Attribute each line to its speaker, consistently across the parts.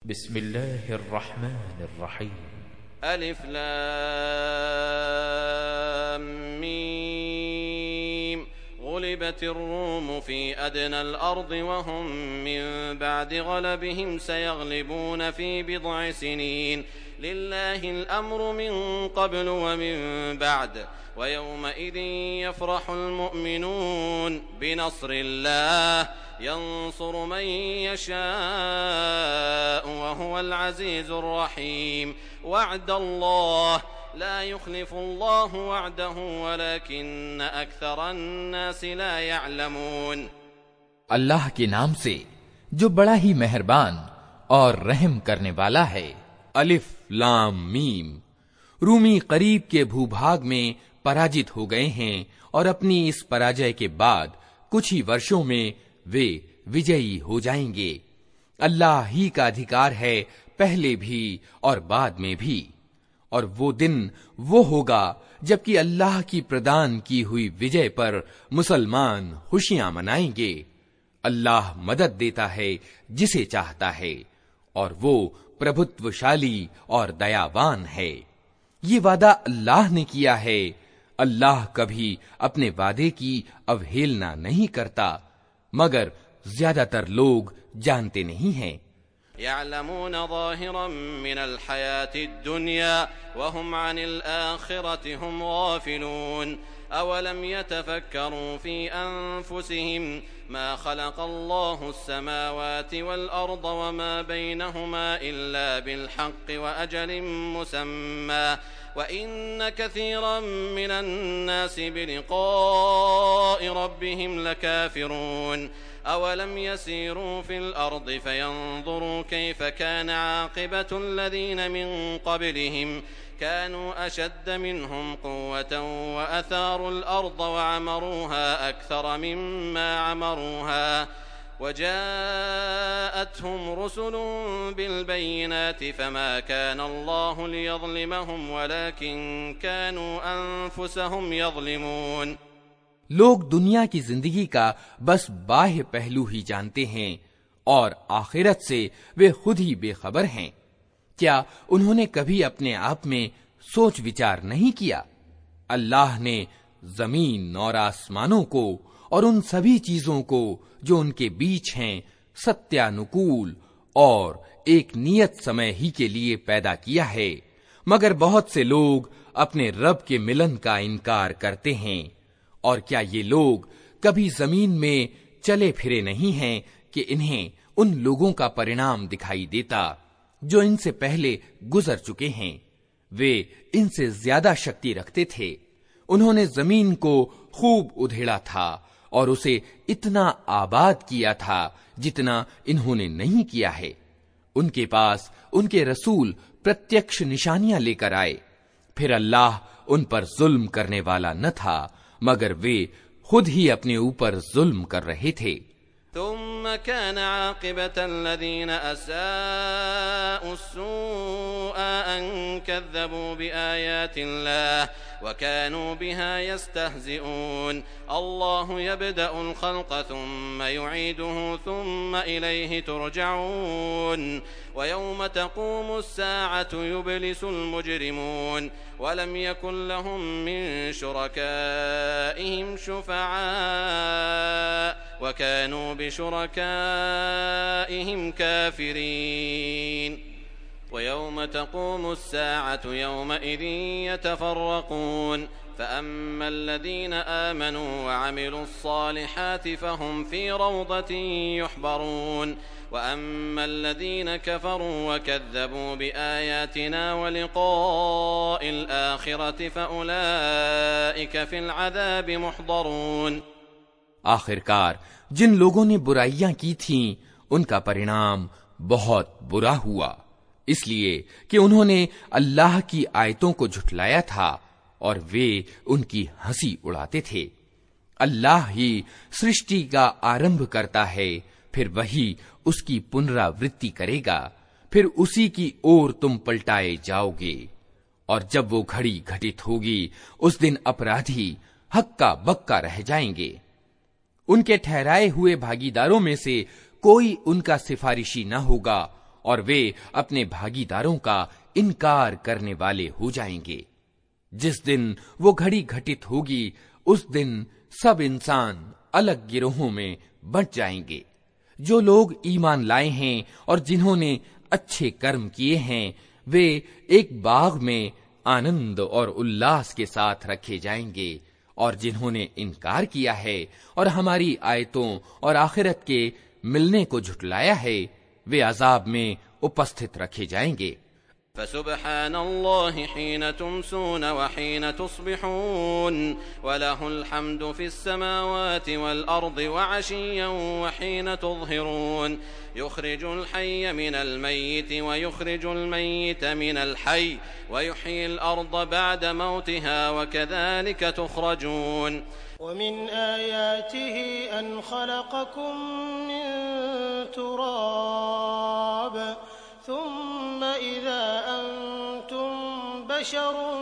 Speaker 1: बिस्मिल्लाहिर्रहमानिर्रहीम।
Speaker 2: अलिफ लाम मीम गुलिबतिर रूम फी अदनल अर्द वहुम मिन बअदि गलबिहिम सयगलिबून फी बिद्अ सिनीन लिल्लाहिल अम्रु मिन क़ब्लु व मिन बअद व यौमइज़िन यफ़रहुल मुअमिनून बिनस्रिल्लाह यंसुरु मन यशाअ व हुवल अज़ीज़ुर रहीम वअदल्लाह ला युख़लिफ़ुल्लाहु वअदहु वलकिन्न अक्सरन्नासि ला यअलमून।
Speaker 1: अल्लाह के नाम से जो बड़ा ही मेहरबान और रहम करने वाला है। अलिफ लाम मीम। रूमी करीब के भूभाग में पराजित हो गए हैं और अपनी इस पराजय के बाद कुछ ही वर्षों में वे विजयी हो जाएंगे। अल्लाह ही का अधिकार है पहले भी और बाद में भी। और वो दिन वो होगा जबकि अल्लाह की प्रदान की हुई विजय पर मुसलमान खुशियां मनाएंगे। अल्लाह मदद देता है जिसे चाहता है और वो प्रभुत्वशाली और दयावान है। ये वादा अल्लाह ने किया है। अल्लाह कभी अपने वादे की अवहेलना नहीं करता, मगर ज्यादातर लोग जानते नहीं हैं।
Speaker 2: यअलमून ज़ाहिरन मिनल हयातिद दुनिया व हुम अनिल आखिरति हुम गाफिलून। अवलम यतफक्करू फी अनफुसिहिम मा खलक़ल्लाहु अस्समावाति वल अर्द व मा बैनहुमा इल्ला बिल हक़्क़ि व अजलिन मुसम्मा व इन्न कसीरन मिनन नासि बिलिक़ाइ रब्बिहिम लकाफ़िरून। अवलम यसीरू फिल अर्द फयंज़ुरू कैफ़ कान आक़िबतु अल्लज़ीन मिन क़ब्लिहिम कानू अशद्द मिनहुम क़ुव्वतन व अथारुल अर्द व अमरूहा अक्सर मिम्मा अमरूहा व जाअतहुम रुसुलुन बिलबय्यिनाति फमा कान अल्लाहु लियज़लिमहुम वलाकिन कानू अनफुसहुम यज़लिमून।
Speaker 1: लोग दुनिया की जिंदगी का बस बाह्य पहलू ही जानते हैं और आखिरत से वे खुद ही बेखबर हैं। क्या उन्होंने कभी अपने आप में सोच विचार नहीं किया? अल्लाह ने जमीन और आसमानों को और उन सभी चीजों को जो उनके बीच हैं सत्यानुकूल और एक नियत समय ही के लिए पैदा किया है, मगर बहुत से लोग अपने रब के मिलन का इनकार करते हैं। और क्या ये लोग कभी जमीन में चले फिरे नहीं हैं कि इन्हें उन लोगों का परिणाम दिखाई देता जो इनसे पहले गुजर चुके हैं? वे इनसे ज्यादा शक्ति रखते थे। उन्होंने जमीन को खूब उधेड़ा था और उसे इतना आबाद किया था जितना इन्होंने नहीं किया है। उनके पास उनके रसूल प्रत्यक्ष निशानियां लेकर आए, फिर अल्लाह उन पर जुल्म करने वाला न था, मगर वे खुद ही अपने ऊपर जुल्म कर रहे थे।
Speaker 2: थुम्मा कान आक़िबतल्लज़ीन असाअु अस्सूअ अन कज़्ज़बू बिआयातिल्लाह व कानू बिहा यस्तहज़िऊन। अल्लाहु यब्दअुल ख़ल्क़ थुम्मा युईदुहु थुम्मा इलैहि तुरजऊन व यौम तक़ूमुस्साअतु युब्लिसुल मुजरिमून वलम यकुन लहुम मिन शुरकाइहिम शुफ़अआ व कानू बिशुरकाइहिम काफ़िरीन। वयौम तक़ूमुस्साअतु यौमइज़िन यतफ़र्रक़ून फ़अम्मल्लज़ीन आमनू वअमिलुस्सालिहाति फ़हुम फ़ी रौज़तिन युहबरून वअम्मल्लज़ीन कफ़रू वकज़्ज़बू बिआयातिना वलिक़ाइल आखिरति फ़उलाइक फ़िल अज़ाबि मुहज़रून।
Speaker 1: आखिरकार जिन लोगों ने बुराइयां की थीं उनका परिणाम बहुत बुरा हुआ, इसलिए कि उन्होंने अल्लाह की आयतों को झुठलाया था और वे उनकी हंसी उड़ाते थे। अल्लाह ही सृष्टि का आरंभ करता है, फिर वही उसकी पुनरावृत्ति करेगा, फिर उसी की ओर तुम पलटाए जाओगे। और जब वो घड़ी घटित होगी उस दिन अपराधी हक्का बक्का रह जाएंगे। उनके ठहराए हुए भागीदारों में से कोई उनका सिफारिशी न होगा और वे अपने भागीदारों का इनकार करने वाले हो जाएंगे। जिस दिन वो घड़ी घटित होगी उस दिन सब इंसान अलग गिरोहों में बंट जाएंगे। जो लोग ईमान लाए हैं और जिन्होंने अच्छे कर्म किए हैं वे एक बाग में आनंद और उल्लास के साथ रखे जाएंगे, और जिन्होंने इनकार किया है और हमारी आयतों और आखिरत के मिलने को झुटलाया है वे अजाब में उपस्थित रखे जाएंगे।
Speaker 2: फसुब्हानल्लाहि हीन तुमसून व हीन तुस्बिहून वलहुल हम्दु फिस्समावाति वल अर्दि व अशिय्यन व हीन तुज़हिरून युखरिजुल हय्य मिनल मय्यिति व युखरिजुल मय्यित मिनल हय्य व युह्यिल अर्द बअद मौतिहा व कज़ालिक तुख़रजून
Speaker 3: वमिन आयातिहि अन खलक़कुम मिन तुराब थुम्मा इज़ा अंतुम बशरुन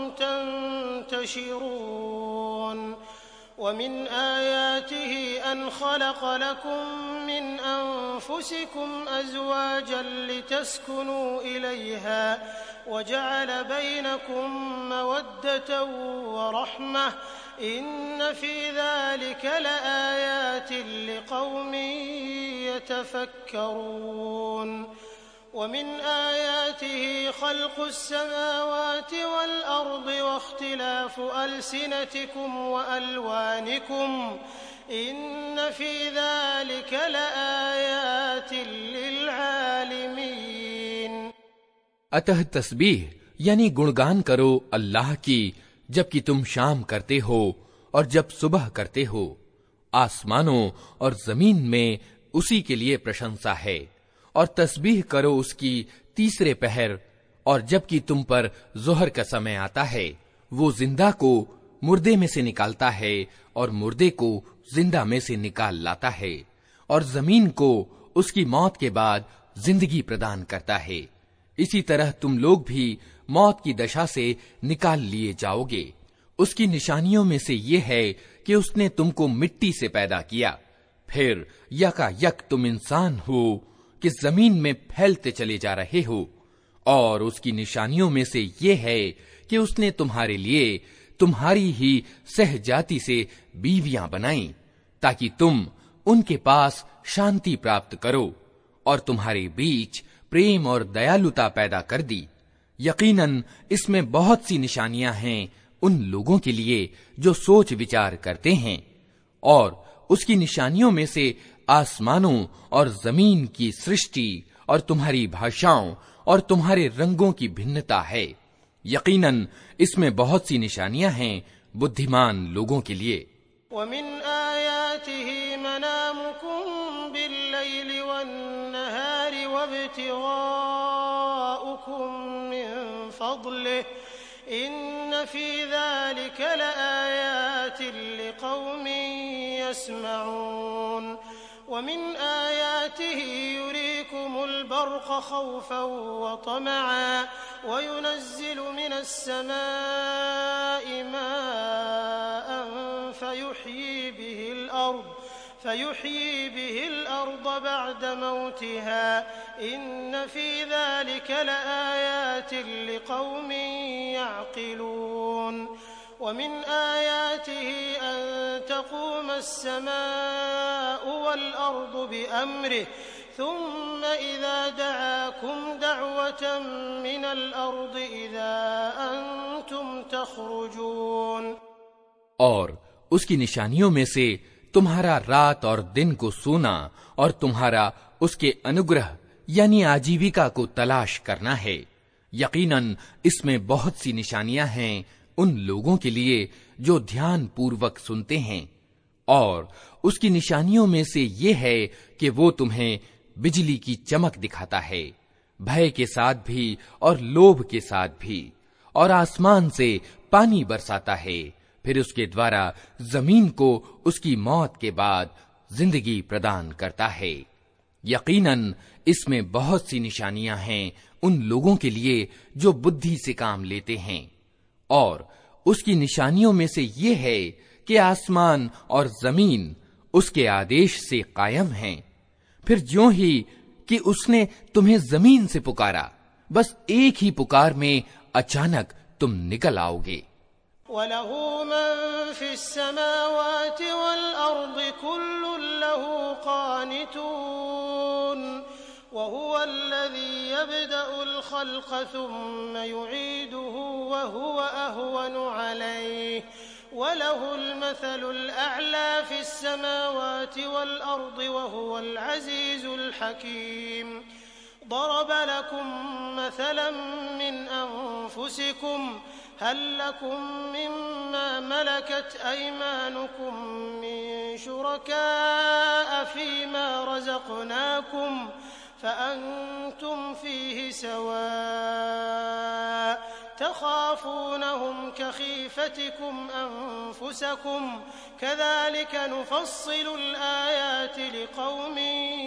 Speaker 3: तंतशिरून वमिन आयातिहि अन खलक़ लकुम मिन अनफुसिकुम अज़वाजन लितस्कुनू इलैहा वजअल बैनकुम मवद्दतन व रहमह इन्न फी ज़ालिक लआयातिन लिक़ौमिन यतफ़क्करून वमिन आयातिहि ख़ल्क़ुस समावाति वल अर्दि वख्तिलाफ़ु अलसिनतिकुम व अलवानिकुम इन्न फी ज़ालिक लआयातिन लिलआलिमीन।
Speaker 1: अतः तस्बीह यानी गुणगान करो अल्लाह की जबकि तुम शाम करते हो और जब सुबह करते हो। आसमानों और जमीन में उसी के लिए प्रशंसा है। और तस्बीह करो उसकी तीसरे पहर और जबकि तुम पर जोहर का समय आता है। वो जिंदा को मुर्दे में से निकालता है और मुर्दे को जिंदा में से निकाल लाता है और जमीन को उसकी मौत के बाद जिंदगी प्रदान करता है। इसी तरह तुम लोग भी मौत की दशा से निकाल लिए जाओगे। उसकी निशानियों में से ये है कि उसने तुमको मिट्टी से पैदा किया, फिर यकायक तुम इंसान हो कि जमीन में फैलते चले जा रहे हो। और उसकी निशानियों में से ये है कि उसने तुम्हारे लिए तुम्हारी ही सहजाति से बीवियां बनाई ताकि तुम उनके पास शांति प्राप्त करो, और तुम्हारे बीच प्रेम और दयालुता पैदा कर दी। यकीनन इसमें बहुत सी निशानियां हैं उन लोगों के लिए जो सोच विचार करते हैं। और उसकी निशानियों में से आसमानों और जमीन की सृष्टि और तुम्हारी भाषाओं और तुम्हारे रंगों की भिन्नता है। यकीनन इसमें बहुत सी निशानियां हैं बुद्धिमान लोगों के लिए।
Speaker 3: वमिन आयातिहि मनामुकुम बिल्लैलि वन्नहारि वब्तिगाउकुम मिन फद्लिहि इन्न फी ज़ालिक लआयातिन लिक़ौमिन यस्मऊन वमिन आयातिहि युरीकुमुल बर्क़ खौफ़न व तमअन वयुनज़्ज़िलु मिनस समाइ माअन फयुह्यी बिहिल अर्द बअद मौतिहा इन्न फी ज़ालिक लआयातिन लिक़ौमिन यअक़िलून वमिन आयातिहि अन तक़ूम अस्समाअ वल अर्द बिअम्रिहि ثم إذا دعاكم دعوة من الأرض إذا أنتم تخرجون।
Speaker 1: और उसकी निशानियों में से तुम्हारा रात और दिन को सोना और तुम्हारा उसके अनुग्रह यानी आजीविका को तलाश करना है। यकीनन इसमें बहुत सी निशानियां हैं उन लोगों के लिए जो ध्यान पूर्वक सुनते हैं। और उसकी निशानियों में से ये है कि वो तुम्हें बिजली की चमक दिखाता है, भय के साथ भी और लोभ के साथ भी, और आसमान से पानी बरसाता है, फिर उसके द्वारा जमीन को उसकी मौत के बाद जिंदगी प्रदान करता है। यकीनन इसमें बहुत सी निशानियां हैं उन लोगों के लिए जो बुद्धि से काम लेते हैं। और उसकी निशानियों में से ये है कि आसमान और जमीन उसके आदेश से कायम हैं। फिर ज्यों ही कि उसने तुम्हें जमीन से पुकारा, बस एक ही पुकार में अचानक तुम निकल आओगे।
Speaker 3: वलहु मन फिस्समावाति वल अर्दि कुल्लुन लहु क़ानितून वहुवल्लज़ी यब्दउल ख़ल्क़ सुम्म युईदुहु वहुव अहवनु अलैहि वलहुल मसलुल अअला फिस्समावाति वल अर्दि वहुवल अज़ीज़ुल हकीम। ضرب لكم مثلا من أنفسكم هل لكم مما ملكت أيمانكم من شركاء فيما رزقناكم فأنتم فيه سواء تخافونهم كخيفتكم أنفسكم كذلك نفصل الآيات لقوم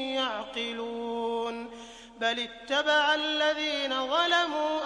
Speaker 3: يعقلون بل اتبع الذين ظلموا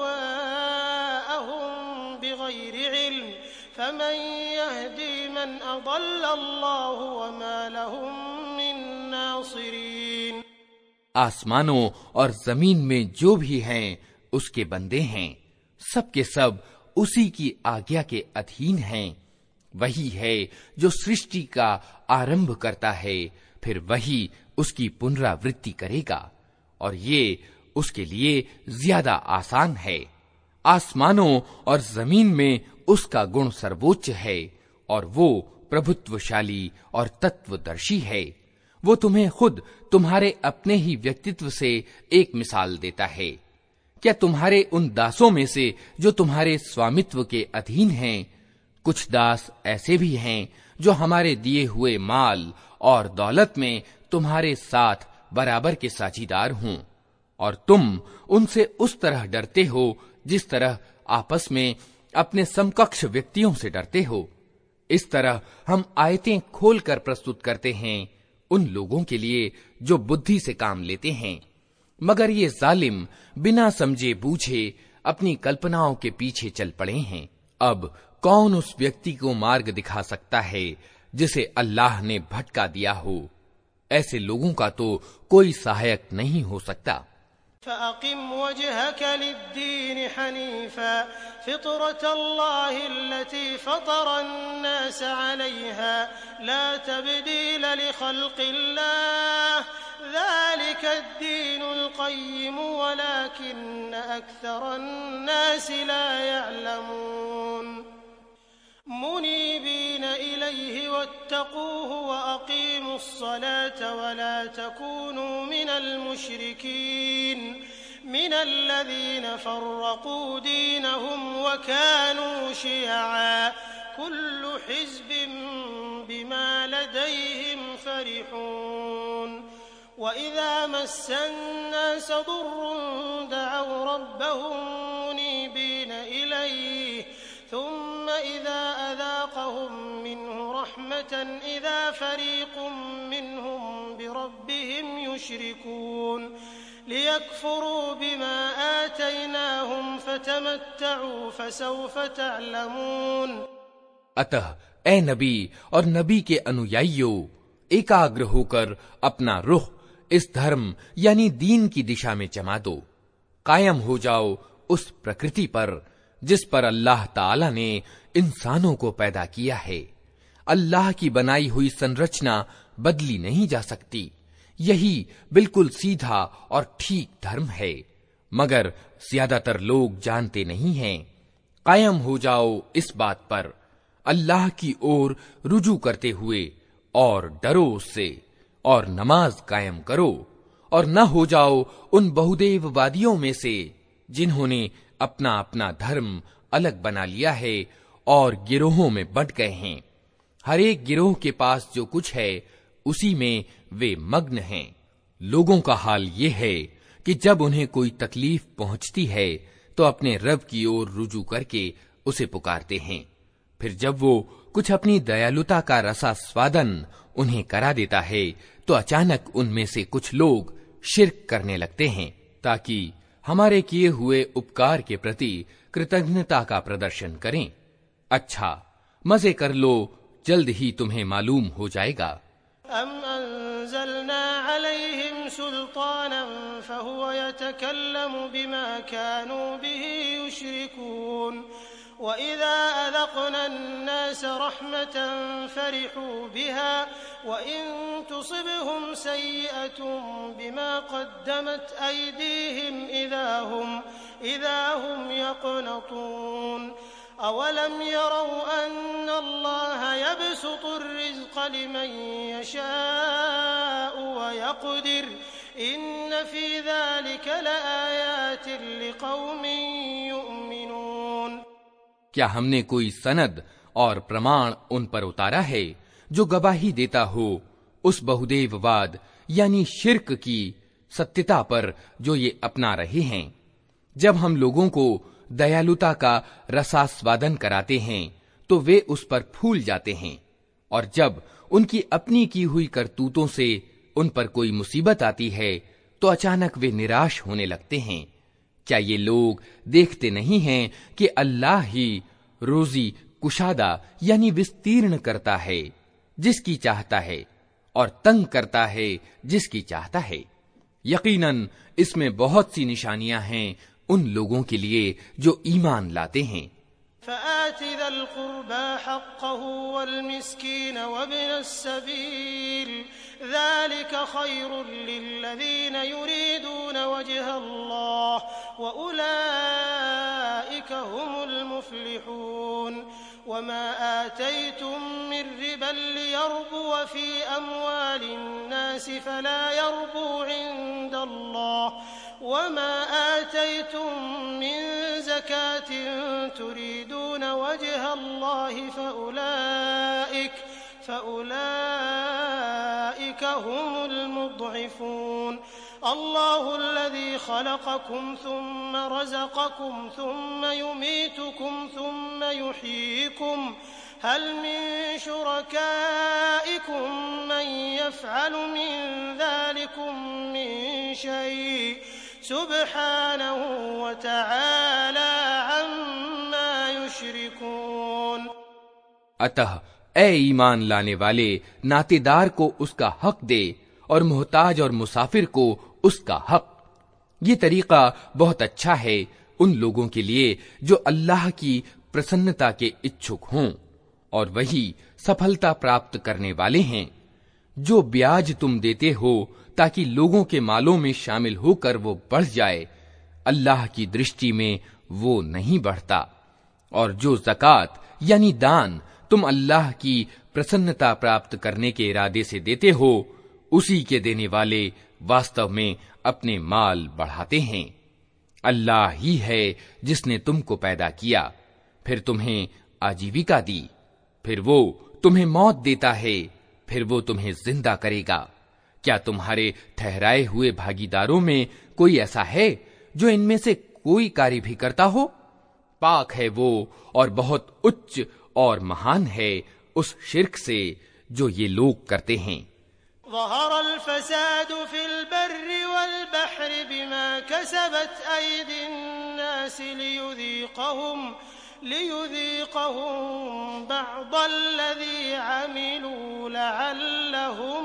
Speaker 3: أهواءهم بغير علم فمن يهدي من أضل الله وما لهم من नासिरीन।
Speaker 1: आसमानों और जमीन में जो भी हैं उसके बंदे हैं, सब के सब उसी की आज्ञा के अधीन हैं। वही है जो सृष्टि का आरंभ करता है, फिर वही उसकी पुनरावृत्ति करेगा, और ये उसके लिए ज्यादा आसान है। आसमानों और जमीन में उसका गुण सर्वोच्च है, और वो प्रभुत्वशाली और तत्वदर्शी है। वो तुम्हें खुद तुम्हारे अपने ही व्यक्तित्व से एक मिसाल देता है। क्या तुम्हारे उन दासों में से जो तुम्हारे स्वामित्व के अधीन हैं, कुछ दास ऐसे भी हैं जो हमारे दिए हुए माल और दौलत में तुम्हारे साथ बराबर के साझीदार हों, और तुम उनसे उस तरह डरते हो जिस तरह आपस में अपने समकक्ष व्यक्तियों से डरते हो। इस तरह हम आयतें खोलकर प्रस्तुत करते हैं उन लोगों के लिए जो बुद्धि से काम लेते हैं, मगर ये जालिम बिना समझे बूझे अपनी कल्पनाओं के पीछे चल पड़े हैं। अब कौन उस व्यक्ति को मार्ग दिखा सकता है जिसे अल्लाह ने भटका दिया हो? ऐसे लोगों का तो कोई सहायक नहीं हो सकता।
Speaker 3: फ़अक़िम वजहक लिद्दीन हनीफ़ा फ़ितरतल्लाहि अल्लती फ़तरन्नास अलैहा ला तब्दील लिख़ल्क़िल्लाह ज़ालिकद्दीनुल क़य्यिम वलाकिन्न अक्सरन्नास ला यअलमून। मुनीबीन इलैहि वत्तक़ूहु वअक़ीमुस्सलात वला तकूनू मिनल मुश्रिकीन मिनल्लज़ीन फ़र्रक़ू दीनहुम वकानू शियअ कुल्लु हिज़्बिन बिमा लदैहिम फ़रिहून। वइज़ा मस्सन्नास दुर्रुन दअव रब्बहुम मुनीबीन इलैहि ثم إذا أذاقهم منه رحمة إذا فريق منهم بربهم يشركون ليكفروا بما آتيناهم فتمتعوا فسوف تعلمون।
Speaker 1: अतः ए नबी और नबी के अनुयायियों, एकाग्र होकर अपना रुख इस धर्म यानी दीन की दिशा में जमा दो। कायम हो जाओ उस प्रकृति पर जिस पर अल्लाह ताला ने इंसानों को पैदा किया है। अल्लाह की बनाई हुई संरचना बदली नहीं जा सकती। यही बिल्कुल सीधा और ठीक धर्म है, मगर ज्यादातर लोग जानते नहीं हैं। कायम हो जाओ इस बात पर, अल्लाह की ओर रुजू करते हुए, और डरो उससे, और नमाज कायम करो, और न हो जाओ उन बहुदेववादियों में से जिन्होंने अपना अपना धर्म अलग बना लिया है और गिरोहों में बंट गए हैं। हर एक गिरोह के पास जो कुछ है उसी में वे मग्न हैं। लोगों का हाल ये है कि जब उन्हें कोई तकलीफ पहुंचती है तो अपने रब की ओर रुजू करके उसे पुकारते हैं। फिर जब वो कुछ अपनी दयालुता का रसा स्वादन उन्हें करा देता है तो अचानक उनमें से कुछ लोग शिर्क करने लगते हैं ताकि हमारे किए हुए उपकार के प्रति कृतज्ञता का प्रदर्शन करें। अच्छा, मजे कर लो, जल्द ही तुम्हें मालूम हो जाएगा।
Speaker 3: अम أنزلنا عليهم سلطاना فهو يتكلم بما كانوا به يشركون وإذا أذقنا الناس رحمة فرحوا بها وإن تصبهم سيئة بما قدمت أيديهم إذا هم يقنطون أولم يروا أن الله يبسط الرزق لمن يشاء ويقدر إن في ذلك لآيات لقوم يؤمنون।
Speaker 1: क्या हमने कोई सनद और प्रमाण उन पर उतारा है जो गवाही देता हो उस बहुदेववाद यानी शिर्क की सत्यता पर जो ये अपना रहे हैं? जब हम लोगों को दयालुता का रसास्वादन कराते हैं तो वे उस पर फूल जाते हैं, और जब उनकी अपनी की हुई करतूतों से उन पर कोई मुसीबत आती है तो अचानक वे निराश होने लगते हैं। क्या ये लोग देखते नहीं हैं कि अल्लाह ही रोजी कुशादा यानी विस्तीर्ण करता है जिसकी चाहता है और तंग करता है जिसकी चाहता है। यकीनन इसमें बहुत सी निशानियां हैं उन लोगों के लिए जो ईमान लाते हैं।
Speaker 3: فآت ذا القربى حقه والمسكين وابن السبيل ذلك خير للذين يريدون وجه الله وأولئك هم المفلحون وما آتيتم من ربا ليربو في أموال الناس فلا يربو عند الله وما آتيتم من زكاة تريدون وجه الله فأولئك هم المضعفون الله الذي خلقكم ثم رزقكم ثم يميتكم ثم يحييكم هل من شركائكم من يفعل من ذلكم من شيء سبحانه وتعالى عما युश्रिकून।
Speaker 1: अतः ए ईमान लाने वाले, नातेदार को उसका हक दे और मोहताज और मुसाफिर को उसका हक। ये तरीका बहुत अच्छा है उन लोगों के लिए जो अल्लाह की प्रसन्नता के इच्छुक हों, और वही सफलता प्राप्त करने वाले हैं। जो ब्याज तुम देते हो ताकि लोगों के मालों में शामिल होकर वो बढ़ जाए, अल्लाह की दृष्टि में वो नहीं बढ़ता। और जो ज़कात यानी दान तुम अल्लाह की प्रसन्नता प्राप्त करने के इरादे से देते हो, उसी के देने वाले वास्तव में अपने माल बढ़ाते हैं। अल्लाह ही है जिसने तुमको पैदा किया, फिर तुम्हें आजीविका दी, फिर वो तुम्हें मौत देता है, फिर वो तुम्हें जिंदा करेगा। क्या तुम्हारे ठहराए हुए भागीदारों में कोई ऐसा है जो इनमें से कोई कार्य भी करता हो? पाक है वो और बहुत उच्च और महान है उस शिर्क से जो ये लोग करते हैं।
Speaker 3: ज़हरल फ़सादु फ़िल बर्रि वल बहरि बिमा कसबत अयदीन्नास लियुज़ीक़हुम बअदल्लज़ी अमिलू लअल्लहुम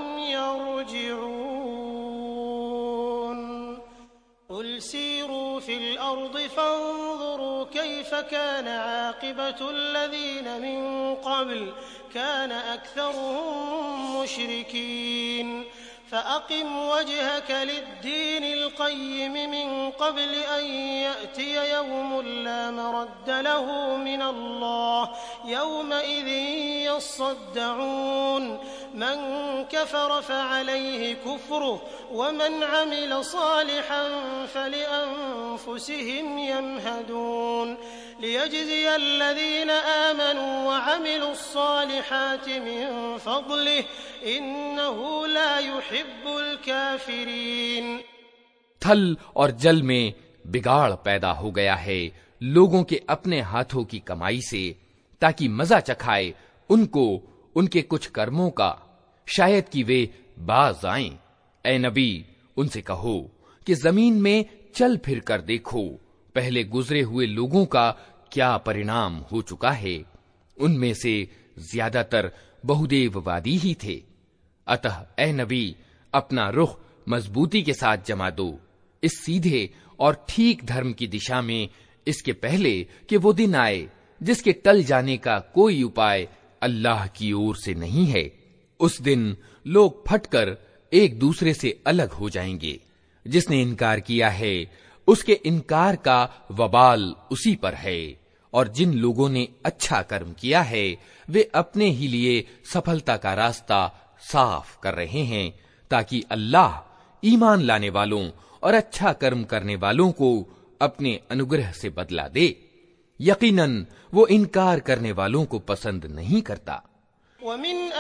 Speaker 3: यरजिऊन। क़ुल सीरू फ़िल अर्ज़ि फ़न्ज़ुरू कैफ़ कान आक़िबतुल्लज़ीन मिन क़ब्ल कान अक्सरुहुम मुश्रिकीन। फ़अक़िम वजहक लिद्दीनिल क़य्यिम मिन क़ब्ल अन यअतिय यौमुन ला मरद्द लहू मिनल्लाह यौमइज़िन यस्सद्दऊन। मन कफ़र फ़अलैहि कुफ़्रुहु वमन अमिल सालिहन फ़लिअन्फ़ुसिहिम यमहदून। लियजज़िय अल्लज़ीन आमनू वअमिलुस सालिहाति मिन फ़ज़लिहि इन्नहु ला युहिब्बुल काफ़िरीन।
Speaker 1: थल और जल में बिगाड़ पैदा हो गया है लोगों के अपने हाथों की कमाई से, ताकि मजा चखाए उनको उनके कुछ कर्मों का, शायद कि वे बाज आएं। ए नबी, उनसे कहो कि जमीन में चल फिर कर देखो पहले गुजरे हुए लोगों का क्या परिणाम हो चुका है। उनमें से ज्यादातर बहुदेववादी ही थे। अतः ए नबी, अपना रुख मजबूती के साथ जमा दो इस सीधे और ठीक धर्म की दिशा में, इसके पहले कि वो दिन आए जिसके टल जाने का कोई उपाय अल्लाह की ओर से नहीं है। उस दिन लोग फटकर एक दूसरे से अलग हो जाएंगे। जिसने इनकार किया है उसके इनकार का वबाल उसी पर है, और जिन लोगों ने अच्छा कर्म किया है वे अपने ही लिए सफलता का रास्ता साफ कर रहे हैं, ताकि अल्लाह ईमान लाने वालों और अच्छा कर्म करने वालों को अपने अनुग्रह से बदला दे। यकीनन वो इनकार करने वालों को पसंद नहीं करता।
Speaker 3: वमिन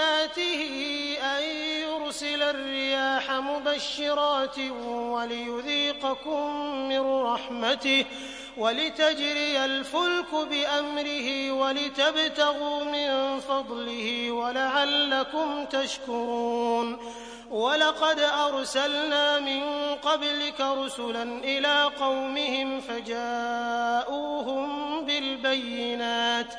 Speaker 3: आयातिही अन युरसिल अर्रियाह मुबश्शिरातिन वलियुज़ीक़कुम मिन रहमतिही वलितजरियल फुल्कु बिअम्रिही वलितब्तगू मिन फज़लिही वलअल्लकुम तशकुरून। वलक़द अरसलना मिन क़ब्लिक रुसुलन इला क़ौमिहिम फ़जाऊहुम बिलबय्यिनात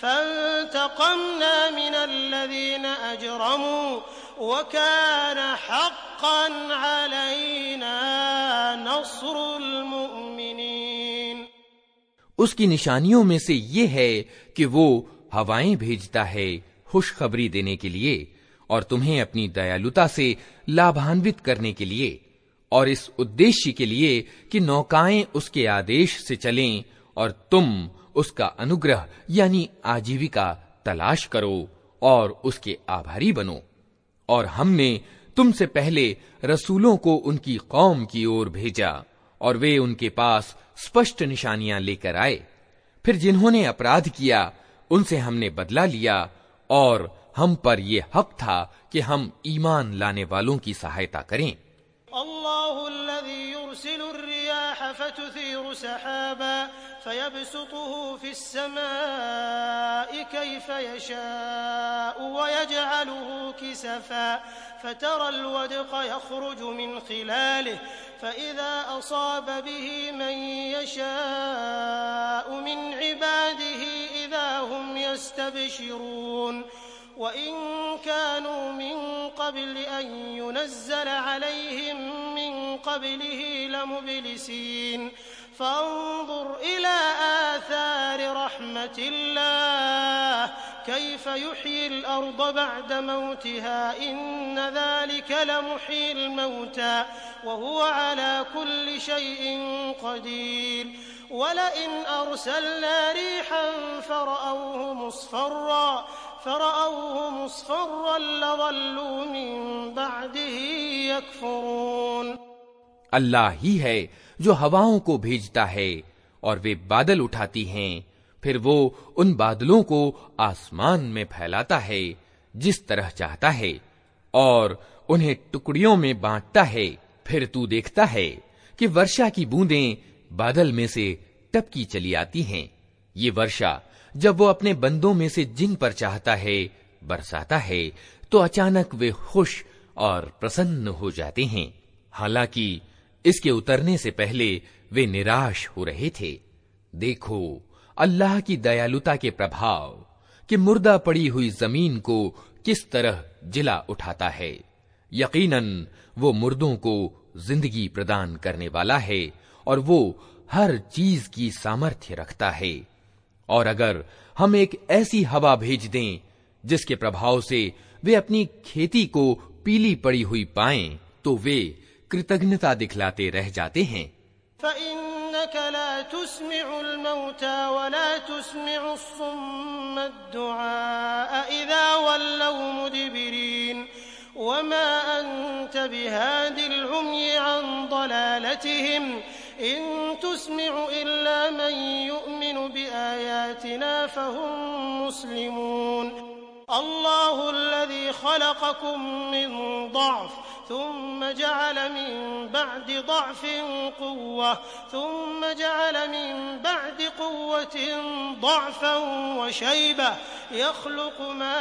Speaker 3: फ़ंतक़मना मिनल्लज़ीना अजरमू वकान हक़्क़न अलैना नस्रुल मुमिनीन।
Speaker 1: उसकी निशानियों में से ये है कि वो हवाएं भेजता है खुशखबरी देने के लिए और तुम्हें अपनी दयालुता से लाभान्वित करने के लिए, और इस उद्देश्य के लिए कि नौकाएं उसके आदेश से चलें और तुम उसका अनुग्रह यानी आजीविका तलाश करो और उसके आभारी बनो। और हमने तुमसे पहले रसूलों को उनकी कौम की ओर भेजा और वे उनके पास स्पष्ट निशानियां लेकर आए। फिर जिन्होंने अपराध किया उनसे हमने बदला लिया, और हम पर ये हक था कि हम ईमान लाने वालों की सहायता करें।
Speaker 3: अल्लाहुल्लज़ी युरसिलुर रियाह फतुसीरु सहाबा फयबसुतुहु फिस्समाइ कैफ यशाउ वयजअलुहु किसफा फतरल वदक़ यख़रुजु मिन खिलालिहि फइज़ा असाब बिही मन यशाउ मिन इबादिही इज़ा हुम यस्तबशिरून। वइन कानू मिन क़ब्ल अन युनज़्ज़ल अलैहिम मिन क़ब्लिही लमुब्लिसीन। फ़न्ज़ुर इला आथारि रहमतिल्लाह कैफ़ युह्यिल अर्द बअद मौतिहा इन्न ज़ालिका लमुह्यिल मौता वहुव अला कुल्लि शैइन क़दीर। वलइन अरसलना रिहन फ़रअऊहु मुस्फ़र्रन लज़ल्लू मिन बअदिही यकफ़ुरून।
Speaker 1: अल्लाह ही है जो हवाओं को भेजता है और वे बादल उठाती हैं, फिर वो उन बादलों को आसमान में फैलाता है जिस तरह चाहता है और उन्हें टुकड़ियों में बांटता है। फिर तू देखता है कि वर्षा की बूंदें बादल में से टपकी चली आती हैं। ये वर्षा जब वो अपने बंदों में से जिन पर चाहता है बरसाता है तो अचानक वे खुश और प्रसन्न हो जाते हैं, हालांकि इसके उतरने से पहले वे निराश हो रहे थे। देखो अल्लाह की दयालुता के प्रभाव कि मुर्दा पड़ी हुई जमीन को किस तरह जिला उठाता है। यकीनन वो मुर्दों को जिंदगी प्रदान करने वाला है और वो हर चीज की सामर्थ्य रखता है। और अगर हम एक ऐसी हवा भेज दें जिसके प्रभाव से वे अपनी खेती को पीली पड़ी हुई पाएं, तो वे कृतज्ञता दिखलाते रह जाते हैं।
Speaker 3: फ़इन्नक ला तुस्मिउल मौता वला तुस्मिउस सुम्मा दुआ इज़ा वल्लौ मुदबिरीन वमा अंत बिहादिल उम्यि अन दलालतिहिम इन तुस्मिउ इल्ला मन युमिनु बिआयातिना फहुम मुस्लिमून। अल्लाहुल्लज़ी खलक़कुम मिन ضعफ ثم جعل من بعد ضعف قوة ثم جعل من بعد قوة ضعفا وشيبة يخلق ما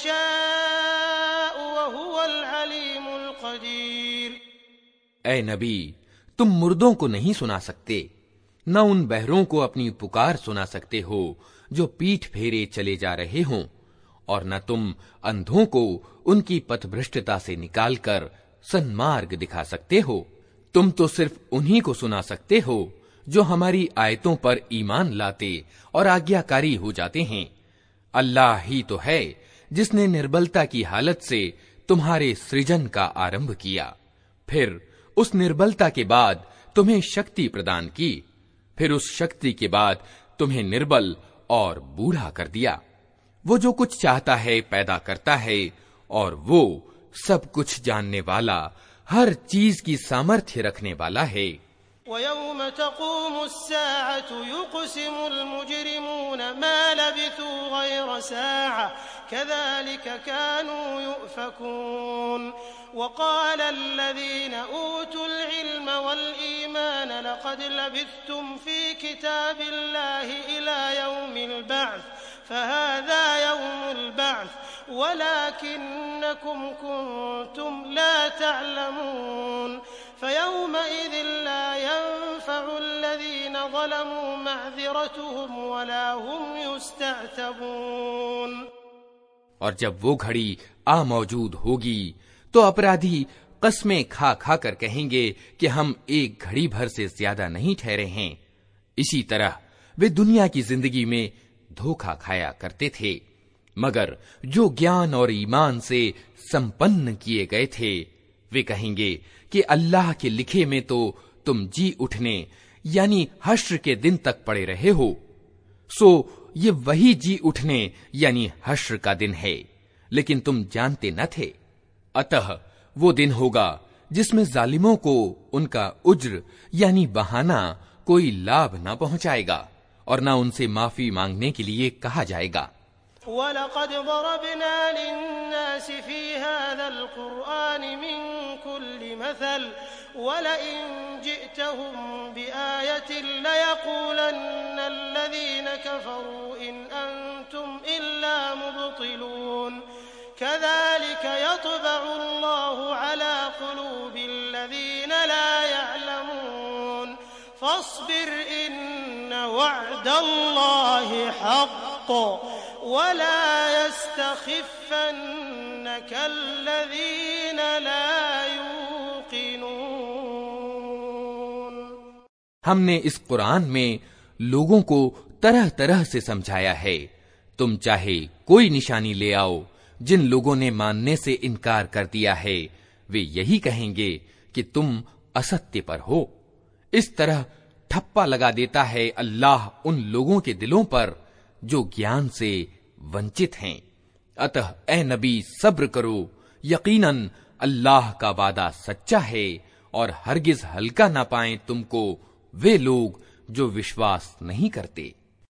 Speaker 3: يشاء وهو العليم القدير।
Speaker 1: ऐ नबी, तुम मुर्दों को नहीं सुना सकते, न उन बहरों को अपनी पुकार सुना सकते हो जो पीठ फेरे चले जा रहे हों, और न तुम अंधों को उनकी पथभ्रष्टता से निकालकर सन्मार्ग दिखा सकते हो। तुम तो सिर्फ उन्हीं को सुना सकते हो जो हमारी आयतों पर ईमान लाते और आज्ञाकारी हो जाते हैं। अल्लाह ही तो है जिसने निर्बलता की हालत से तुम्हारे सृजन का आरंभ किया, फिर उस निर्बलता के बाद तुम्हें शक्ति प्रदान की, फिर उस शक्ति के बाद तुम्हें निर्बल और बूढ़ा कर दिया। वो जो कुछ चाहता है पैदा करता है और वो सब कुछ जानने वाला, हर चीज की सामर्थ्य रखने वाला है।
Speaker 3: वयौम तक़ूमुस्साअतु युक़सिमुल मुजरिमून मा लबिथू गैर साअ कज़ालिक कानू युफ़कून वक़ाल अल्लज़ीना ऊतुल इल्म वल ईमान लक़द लबिथ्तुम फ़ी किताबिल्लाहि इला यौमिल बअ्स फ़हाज़ा यौमुल बअ्स वलाकिन्नकुम कुन्तुम ला तअलमून फ़यौमइज़िन ला यंफ़उल्लज़ीना ज़लमू मअज़िरतुहुम वला हुम युस्तअतबून।
Speaker 1: और जब वो घड़ी आ मौजूद होगी तो अपराधी कस्में खा खा कर कहेंगे कि हम एक घड़ी भर से ज्यादा नहीं ठहरे हैं। इसी तरह वे दुनिया की जिंदगी में धोखा खाया करते थे, मगर जो ज्ञान और ईमान से संपन्न किए गए थे वे कहेंगे कि अल्लाह के लिखे में तो तुम जी उठने यानी हश्र के दिन तक पड़े रहे हो, सो ये वही जी उठने यानी हश्र का दिन है, लेकिन तुम जानते न थे। अतः वो दिन होगा जिसमें जालिमों को उनका उज्र यानी बहाना कोई लाभ न पहुंचाएगा और न उनसे माफी मांगने के लिए कहा जाएगा।
Speaker 3: वलक़द ज़रबना लिन्नासि फ़ी हाज़ल क़ुरआनि मिन कुल्लि मसल वलइन जिअतहुम बिआयतिन लयक़ूलन्न अल्लज़ीना कफ़रू इन अंतुम इल्ला मुब्तिलून कज़ालिक यत्बअु अल्लाहु अला क़ुलूबिल्लज़ीना ला यअलमून फ़स्बिर इन्न वअदल्लाहि हक़्क़ वला यस्तख़िफ़न्नक अल्लज़ीना ला यूक़िनून।
Speaker 1: हमने इस कुरान में लोगों को तरह तरह से समझाया है। तुम चाहे कोई निशानी ले आओ, जिन लोगों ने मानने से इनकार कर दिया है वे यही कहेंगे कि तुम असत्य पर हो। इस तरह ठप्पा लगा देता है अल्लाह उन लोगों के दिलों पर जो ज्ञान से वंचित हैं। अतः ए नबी सब्र करो, यकीनन अल्लाह का वादा सच्चा है और हरगिज हल्का ना पाएं तुमको वे लोग जो विश्वास नहीं करते।